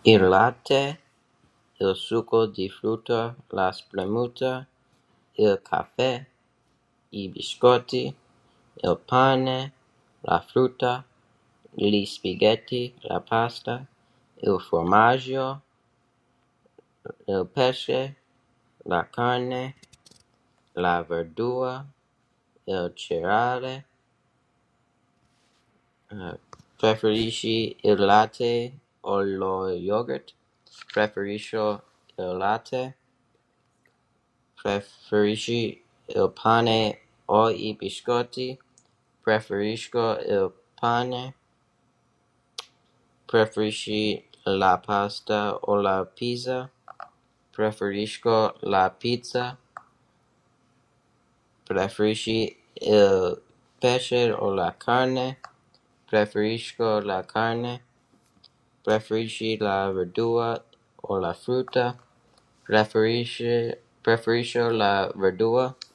il latte, il succo di frutta, la spremuta, il caffè, i biscotti, il pane, la frutta, gli spaghetti, la pasta, il formaggio, il pesce, la carne, la verdura, il cereale. Preferisci il latte o lo yogurt? Preferisco il latte. Preferisci il pane o i biscotti? Preferisco il pane. Preferisci la pasta o la pizza? Preferisco la pizza. Preferisci il pesce o la carne? Preferisco la carne. Preferisci la verdura o la frutta? Preferisco la verdura.